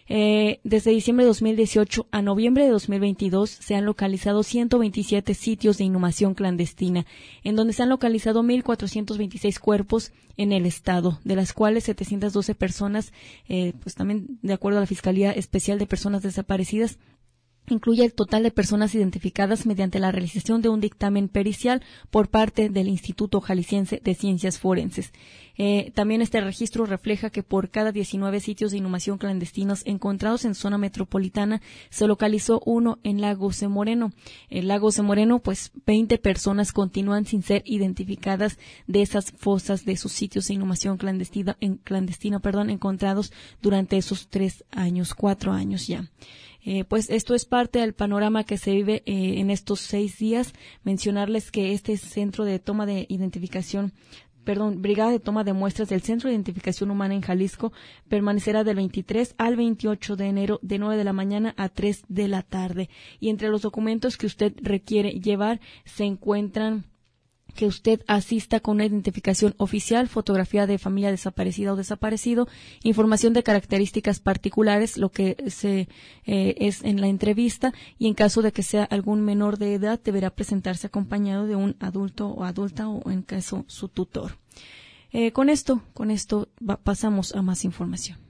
Eh, desde diciembre de dos mil dieciocho a noviembre de dos mil veintidós se han localizado ciento veintisiete sitios de inhumación clandestina, en donde se han localizado mil cuatrocientos veintiséis cuerpos en el estado, de las cuales setecientas doce personas, eh, pues también de acuerdo a la Fiscalía Especial de Personas Desaparecidas, incluye el total de personas identificadas mediante la realización de un dictamen pericial por parte del Instituto Jalisciense de Ciencias Forenses. Eh, también este registro refleja que por cada diecinueve sitios de inhumación clandestinos encontrados en zona metropolitana se localizó uno en Lagos de Moreno. En Lagos de Moreno, pues veinte personas continúan sin ser identificadas de esas fosas, de sus sitios de inhumación clandestina, en, clandestina, perdón, encontrados durante esos tres años, cuatro años ya. Eh, pues esto es parte del panorama que se vive eh, en estos seis días. Mencionarles que este centro de toma de identificación, perdón, brigada de toma de muestras del Centro de Identificación Humana en Jalisco permanecerá del veintitrés al veintiocho de enero de nueve de la mañana a tres de la tarde. Y entre los documentos que usted requiere llevar se encuentran que usted asista con una identificación oficial, fotografía de familia desaparecida o desaparecido, información de características particulares, lo que se eh, es en la entrevista, y en caso de que sea algún menor de edad, deberá presentarse acompañado de un adulto o adulta o en caso su tutor. Eh, con esto, con esto va, pasamos a más información.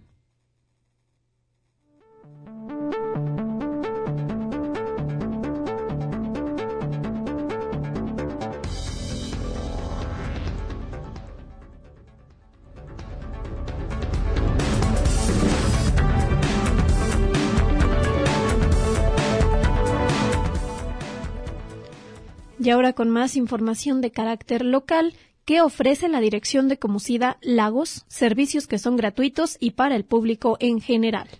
Y ahora con más información de carácter local, ¿qué ofrece la Dirección de Comosida Lagos? Servicios que son gratuitos y para el público en general.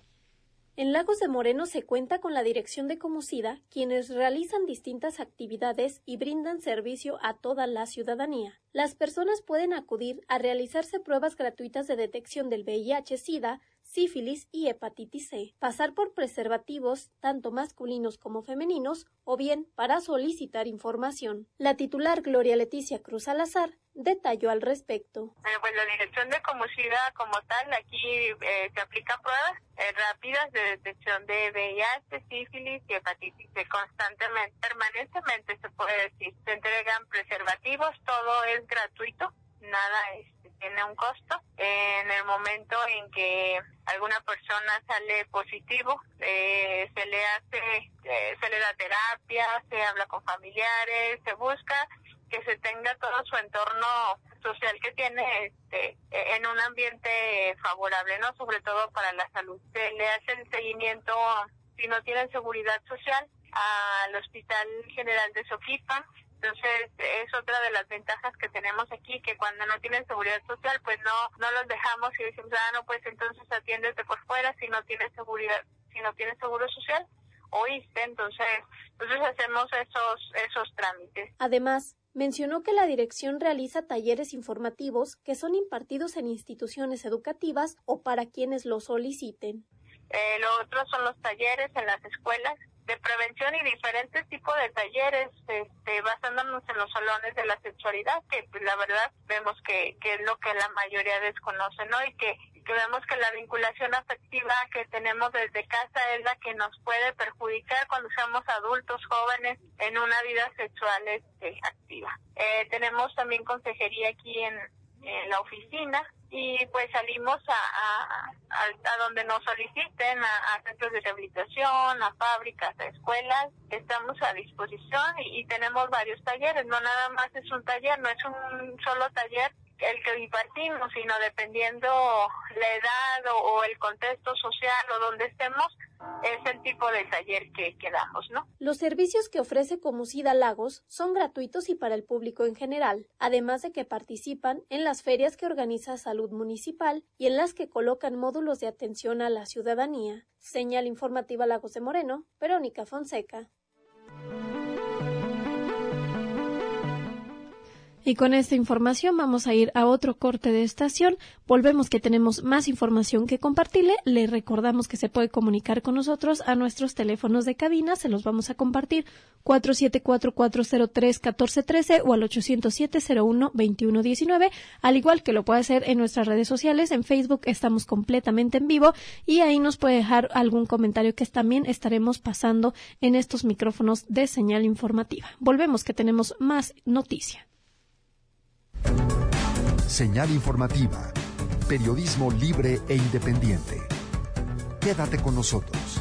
En Lagos de Moreno se cuenta con la Dirección de Comosida, quienes realizan distintas actividades y brindan servicio a toda la ciudadanía. Las personas pueden acudir a realizarse pruebas gratuitas de detección del V I H, SIDA, sífilis y hepatitis C, pasar por preservativos, tanto masculinos como femeninos, o bien para solicitar información. La titular Gloria Leticia Cruz Salazar detalló al respecto. Bueno, pues la Dirección de Comosida como tal, aquí eh, se aplican pruebas eh, rápidas de detección de V I H, sífilis y hepatitis C constantemente, permanentemente se puede decir. Se entregan preservativos, todo es gratuito, nada este, tiene un costo. Eh, en el momento en que alguna persona sale positivo, eh, se le hace, eh, se le da terapia, se habla con familiares, se busca que se tenga todo su entorno social que tiene este, en un ambiente favorable, ¿no? Sobre todo para la salud. Se le hace el seguimiento, si no tienen seguridad social, al Hospital General de Soquipa. Entonces, es otra de las ventajas que tenemos aquí, que cuando no tienen seguridad social, pues no no los dejamos y decimos, ah, no, pues entonces atiéndete por fuera si no tienes seguridad, si no tienes seguro social, oíste, entonces, entonces hacemos esos esos trámites. Además, mencionó que la dirección realiza talleres informativos que son impartidos en instituciones educativas o para quienes lo soliciten. Eh, lo otro son los talleres en las escuelas de prevención y diferentes tipos de talleres, este, basándonos en los salones de la sexualidad, que pues, la verdad vemos que, que es lo que la mayoría desconoce, ¿no? Y que, que vemos que la vinculación afectiva que tenemos desde casa es la que nos puede perjudicar cuando seamos adultos, jóvenes, en una vida sexual este, activa. Eh, tenemos también consejería aquí en, en la oficina, y pues salimos a, a, a, a donde nos soliciten, a, a centros de rehabilitación, a fábricas, a escuelas. Estamos a disposición y, y tenemos varios talleres. No nada más es un taller, no es un solo taller el que impartimos, sino dependiendo la edad o, o el contexto social o donde estemos, es el tipo de taller que, que damos, ¿no? Los servicios que ofrece Comosida Lagos son gratuitos y para el público en general, además de que participan en las ferias que organiza Salud Municipal y en las que colocan módulos de atención a la ciudadanía. Señal informativa Lagos de Moreno, Verónica Fonseca. Y con esta información vamos a ir a otro corte de estación. Volvemos que tenemos más información que compartirle. Le recordamos que se puede comunicar con nosotros a nuestros teléfonos de cabina. Se los vamos a compartir cuatro siete cuatro, cuatro cero tres, uno cuatro uno tres o al ocho cero siete, cero uno, dos uno uno nueve. Al igual que lo puede hacer en nuestras redes sociales. En Facebook estamos completamente en vivo y ahí nos puede dejar algún comentario que también estaremos pasando en estos micrófonos de señal informativa. Volvemos que tenemos más noticia. Señal informativa, periodismo libre e independiente. Quédate con nosotros.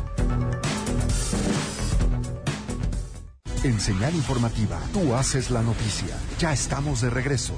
En Señal informativa, tú haces la noticia. Ya estamos de regreso.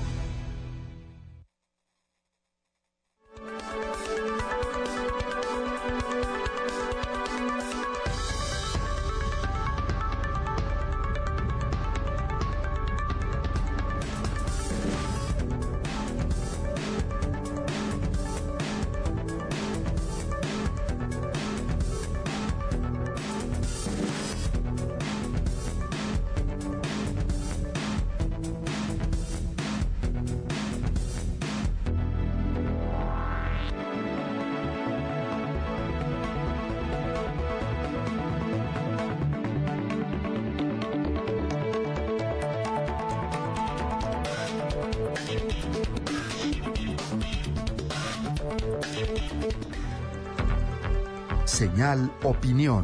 Señal Opinión.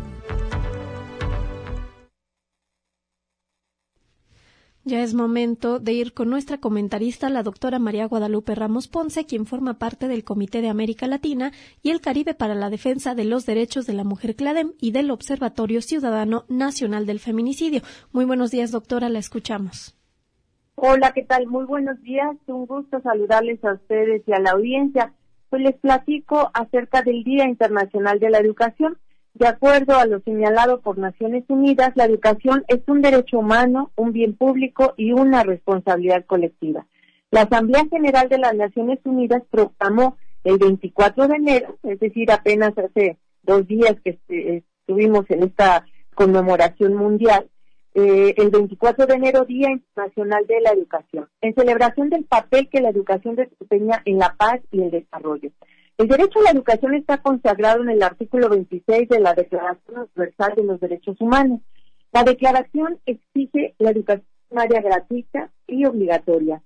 Ya es momento de ir con nuestra comentarista, la doctora María Guadalupe Ramos Ponce, quien forma parte del Comité de América Latina y el Caribe para la Defensa de los Derechos de la Mujer CLADEM y del Observatorio Ciudadano Nacional del Feminicidio. Muy buenos días, doctora, la escuchamos. Hola, ¿qué tal? Muy buenos días, un gusto saludarles a ustedes y a la audiencia. Pues les platico acerca del Día Internacional de la Educación. De acuerdo a lo señalado por Naciones Unidas, la educación es un derecho humano, un bien público y una responsabilidad colectiva. La Asamblea General de las Naciones Unidas proclamó el veinticuatro de enero, es decir, apenas hace dos días que estuvimos en esta conmemoración mundial, eh, el veinticuatro de enero, Día Internacional de la Educación, en celebración del papel que la educación desempeña en la paz y el desarrollo. El derecho a la educación está consagrado en el artículo veintiséis de la Declaración Universal de los Derechos Humanos. La declaración exige la educación primaria gratuita y obligatoria.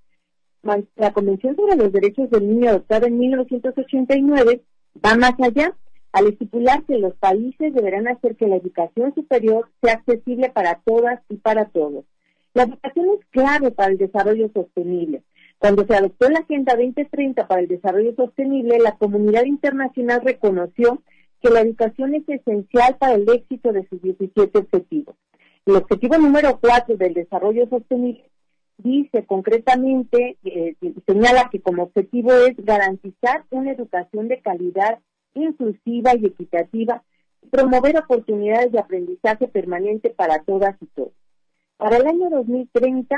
La Convención sobre los Derechos del Niño, adoptada en mil novecientos ochenta y nueve, va más allá al estipular que los países deberán hacer que la educación superior sea accesible para todas y para todos. La educación es clave para el desarrollo sostenible. Cuando se adoptó la Agenda veinte treinta para el Desarrollo Sostenible, la comunidad internacional reconoció que la educación es esencial para el éxito de sus diecisiete objetivos. El objetivo número cuatro del Desarrollo Sostenible dice concretamente, eh, señala que como objetivo es garantizar una educación de calidad, inclusiva y equitativa, y promover oportunidades de aprendizaje permanente para todas y todos. Para el año dos mil treinta,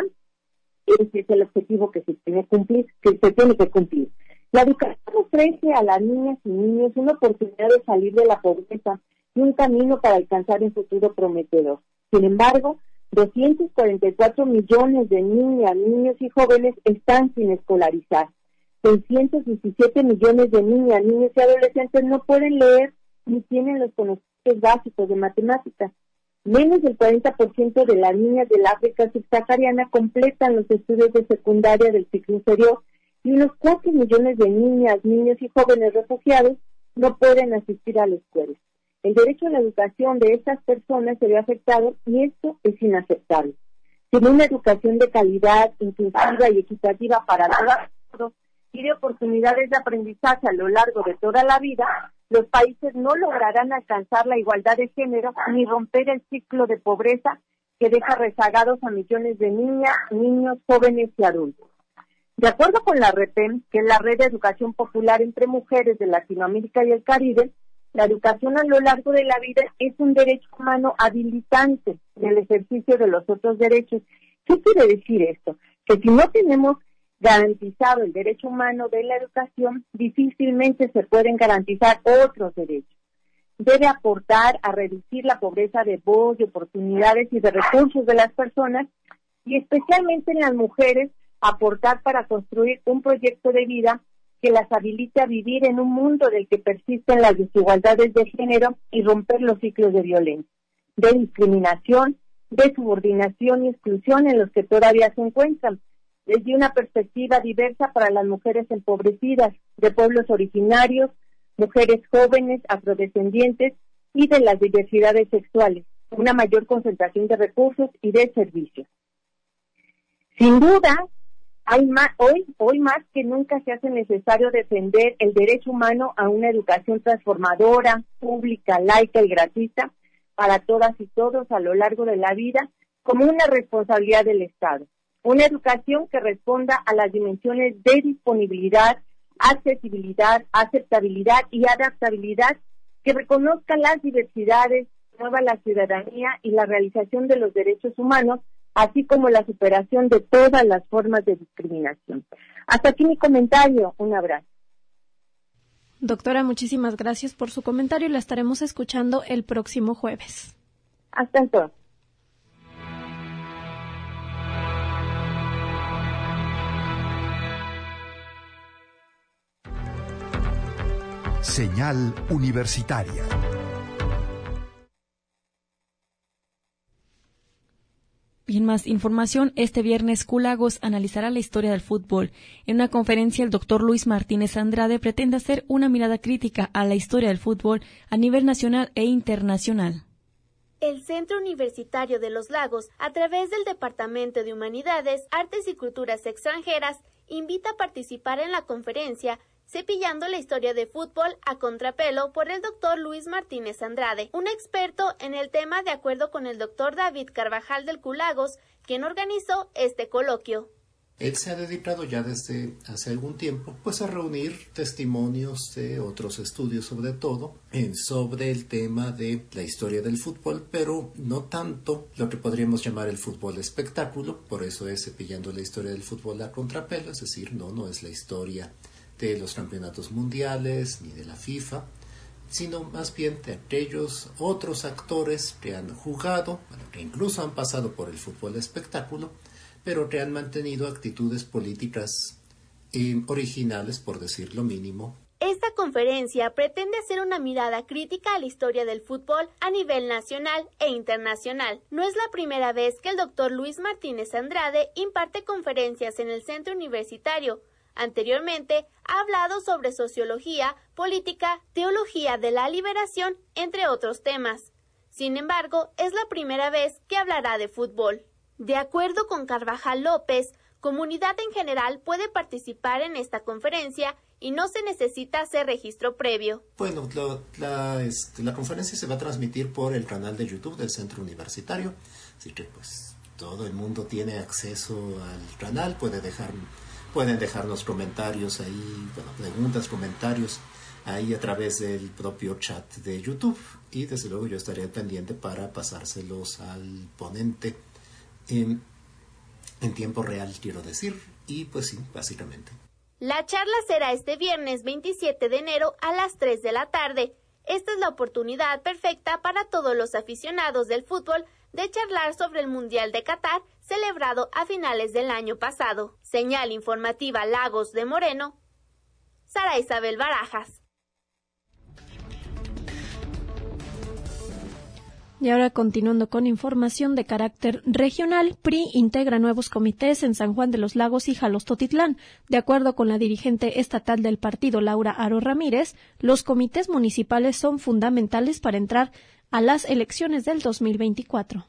ese es el objetivo que se tiene que cumplir, que se tiene que cumplir. La educación ofrece a las niñas y niños una oportunidad de salir de la pobreza y un camino para alcanzar un futuro prometedor. Sin embargo, doscientos cuarenta y cuatro millones de niñas, niños y jóvenes están sin escolarizar. seiscientos diecisiete millones de niñas, niños y adolescentes no pueden leer ni tienen los conocimientos básicos de matemáticas. Menos del cuarenta por ciento de las niñas del África subsahariana completan los estudios de secundaria del ciclo inferior y unos cuatro millones de niñas, niños y jóvenes refugiados no pueden asistir a la escuela. El derecho a la educación de estas personas se ve afectado y esto es inaceptable. Sin una educación de calidad, inclusiva y equitativa para todos y de oportunidades de aprendizaje a lo largo de toda la vida, los países no lograrán alcanzar la igualdad de género ni romper el ciclo de pobreza que deja rezagados a millones de niñas, niños, jóvenes y adultos. De acuerdo con la REPEM, que es la Red de Educación Popular entre Mujeres de Latinoamérica y el Caribe, la educación a lo largo de la vida es un derecho humano habilitante del ejercicio de los otros derechos. ¿Qué quiere decir esto? Que si no tenemos garantizado el derecho humano de la educación, difícilmente se pueden garantizar otros derechos. Debe aportar a reducir la pobreza de voz, de oportunidades y de recursos de las personas, y especialmente en las mujeres, aportar para construir un proyecto de vida que las habilite a vivir en un mundo del que persisten las desigualdades de género y romper los ciclos de violencia, de discriminación, de subordinación y exclusión en los que todavía se encuentran, desde una perspectiva diversa para las mujeres empobrecidas, de pueblos originarios, mujeres jóvenes, afrodescendientes y de las diversidades sexuales, una mayor concentración de recursos y de servicios. Sin duda, hay más, hoy, hoy más que nunca se hace necesario defender el derecho humano a una educación transformadora, pública, laica y gratuita para todas y todos a lo largo de la vida como una responsabilidad del Estado. Una educación que responda a las dimensiones de disponibilidad, accesibilidad, aceptabilidad y adaptabilidad, que reconozca las diversidades, promueva la ciudadanía y la realización de los derechos humanos, así como la superación de todas las formas de discriminación. Hasta aquí mi comentario. Un abrazo. Doctora, muchísimas gracias por su comentario y la estaremos escuchando el próximo jueves. Hasta entonces. Señal Universitaria. Y en más información, este viernes Culagos analizará la historia del fútbol. En una conferencia, el doctor Luis Martínez Andrade pretende hacer una mirada crítica a la historia del fútbol a nivel nacional e internacional. El Centro Universitario de los Lagos, a través del Departamento de Humanidades, Artes y Culturas Extranjeras, invita a participar en la conferencia Cepillando la historia de fútbol a contrapelo por el doctor Luis Martínez Andrade, un experto en el tema, de acuerdo con el doctor David Carvajal del Culagos, quien organizó este coloquio. Él se ha dedicado ya desde hace algún tiempo pues a reunir testimonios de otros estudios, sobre todo eh, sobre el tema de la historia del fútbol, pero no tanto lo que podríamos llamar el fútbol espectáculo. Por eso es Cepillando la historia del fútbol a contrapelo, es decir, no, no es la historia de los campeonatos mundiales ni de la FIFA, sino más bien de aquellos otros actores que han jugado, bueno, que incluso han pasado por el fútbol espectáculo, pero que han mantenido actitudes políticas eh, originales, por decir lo mínimo. Esta conferencia pretende hacer una mirada crítica a la historia del fútbol a nivel nacional e internacional. No es la primera vez que el doctor Luis Martínez Andrade imparte conferencias en el centro universitario. Anteriormente ha hablado sobre sociología, política, teología de la liberación, entre otros temas. Sin embargo, es la primera vez que hablará de fútbol. De acuerdo con Carvajal López, comunidad en general puede participar en esta conferencia y no se necesita hacer registro previo. Bueno, lo, la, este, la conferencia se va a transmitir por el canal de YouTube del Centro Universitario, así que pues todo el mundo tiene acceso al canal, puede dejar, pueden dejarnos comentarios ahí, bueno, preguntas, comentarios ahí a través del propio chat de YouTube, y desde luego yo estaré pendiente para pasárselos al ponente En, en tiempo real, quiero decir, y pues sí, básicamente. La charla será este viernes veintisiete de enero a las tres de la tarde. Esta es la oportunidad perfecta para todos los aficionados del fútbol de charlar sobre el Mundial de Qatar, celebrado a finales del año pasado. Señal informativa Lagos de Moreno, Sara Isabel Barajas. Y ahora, continuando con información de carácter regional, P R I integra nuevos comités en San Juan de los Lagos y Jalostotitlán. De acuerdo con la dirigente estatal del partido, Laura Aro Ramírez, los comités municipales son fundamentales para entrar a las elecciones del dos mil veinticuatro.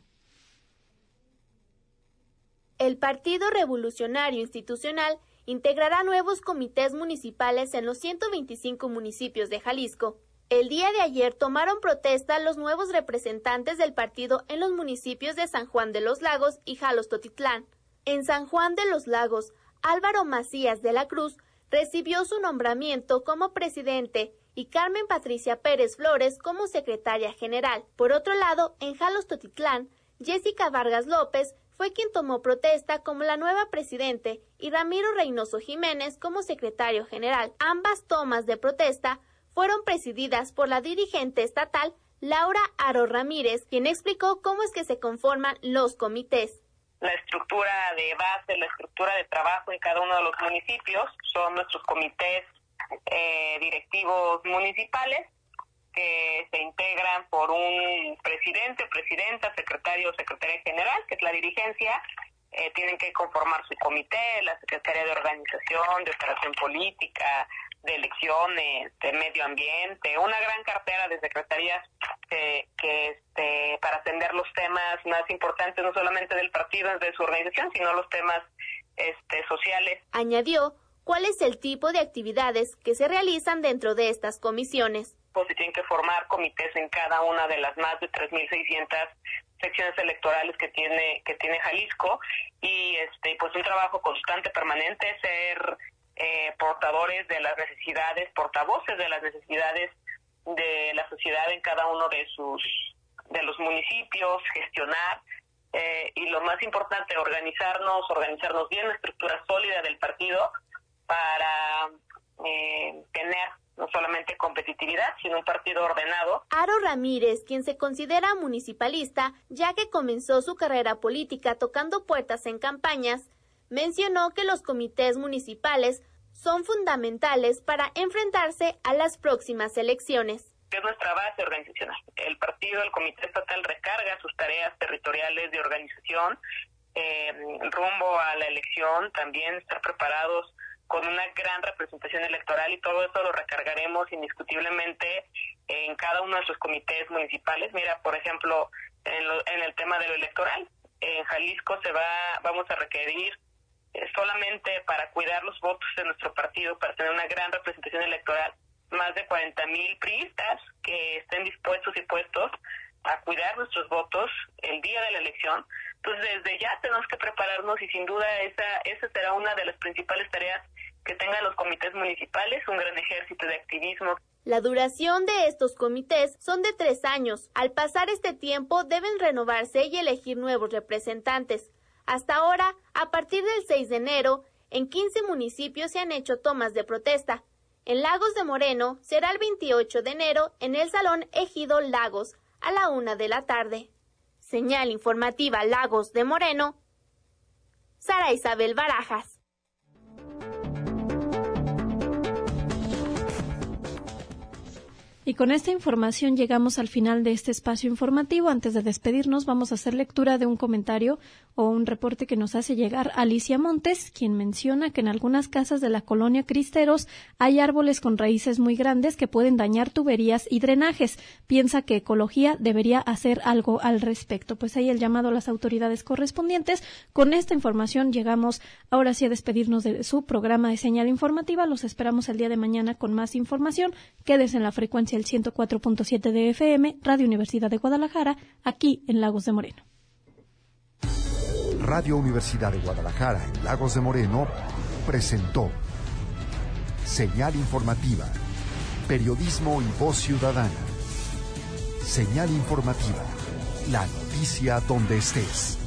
El Partido Revolucionario Institucional integrará nuevos comités municipales en los ciento veinticinco municipios de Jalisco. El día de ayer tomaron protesta los nuevos representantes del partido en los municipios de San Juan de los Lagos y Jalostotitlán. En San Juan de los Lagos, Álvaro Macías de la Cruz recibió su nombramiento como presidente y Carmen Patricia Pérez Flores como secretaria general. Por otro lado, en Jalostotitlán, Jessica Vargas López fue quien tomó protesta como la nueva presidente y Ramiro Reynoso Jiménez como secretario general. Ambas tomas de protesta fueron presididas por la dirigente estatal Laura Aro Ramírez, quien explicó cómo es que se conforman los comités. La estructura de base, la estructura de trabajo en cada uno de los municipios son nuestros comités eh, directivos municipales, que se integran por un presidente, presidenta, secretario o secretaria general, que es la dirigencia. Eh, tienen que conformar su comité, la Secretaría de Organización, de Operación Política, de Elecciones, de Medio Ambiente, una gran cartera de secretarías que, que este, para atender los temas más importantes, no solamente del partido, de su organización, sino los temas este, sociales. Añadió cuál es el tipo de actividades que se realizan dentro de estas comisiones. Pues se tienen que formar comités en cada una de las más de tres mil seiscientas secciones electorales que tiene que tiene Jalisco, y este pues un trabajo constante, permanente, ser eh, portadores de las necesidades, portavoces de las necesidades de la sociedad en cada uno de sus de los municipios, gestionar eh, y lo más importante, organizarnos, organizarnos bien, una estructura sólida del partido para eh, tener no solamente competitividad, sino un partido ordenado. Aro Ramírez, quien se considera municipalista, ya que comenzó su carrera política tocando puertas en campañas, mencionó que los comités municipales son fundamentales para enfrentarse a las próximas elecciones. Es nuestra base organizacional. El partido, el comité estatal recarga sus tareas territoriales de organización eh, rumbo a la elección, también estar preparados con una gran representación electoral, y todo eso lo recargaremos indiscutiblemente en cada uno de nuestros comités municipales. Mira, por ejemplo, en, lo, en el tema de lo electoral, en Jalisco se va, vamos a requerir eh, solamente para cuidar los votos de nuestro partido, para tener una gran representación electoral, más de cuarenta mil priistas que estén dispuestos y puestos a cuidar nuestros votos el día de la elección, Entonces, desde ya tenemos que prepararnos y sin duda esa, esa será una de las principales tareas que tengan los comités municipales, un gran ejército de activismo. La duración de estos comités son de tres años. Al pasar este tiempo deben renovarse y elegir nuevos representantes. Hasta ahora, a partir del seis de enero, en quince municipios se han hecho tomas de protesta. En Lagos de Moreno será el veintiocho de enero en el Salón Ejido Lagos a la una de la tarde. Señal informativa Lagos de Moreno, Sara Isabel Barajas. Y con esta información llegamos al final de este espacio informativo. Antes de despedirnos, vamos a hacer lectura de un comentario o un reporte que nos hace llegar Alicia Montes, quien menciona que en algunas casas de la colonia Cristeros hay árboles con raíces muy grandes que pueden dañar tuberías y drenajes. Piensa que Ecología debería hacer algo al respecto. Pues ahí el llamado a las autoridades correspondientes. Con esta información llegamos ahora sí a despedirnos de su programa de Señal Informativa. Los esperamos el día de mañana con más información. Quédese en la frecuencia el ciento cuatro punto siete de F M, Radio Universidad de Guadalajara, aquí en Lagos de Moreno. Radio Universidad de Guadalajara en Lagos de Moreno presentó Señal Informativa, periodismo y voz ciudadana. Señal Informativa, la noticia donde estés.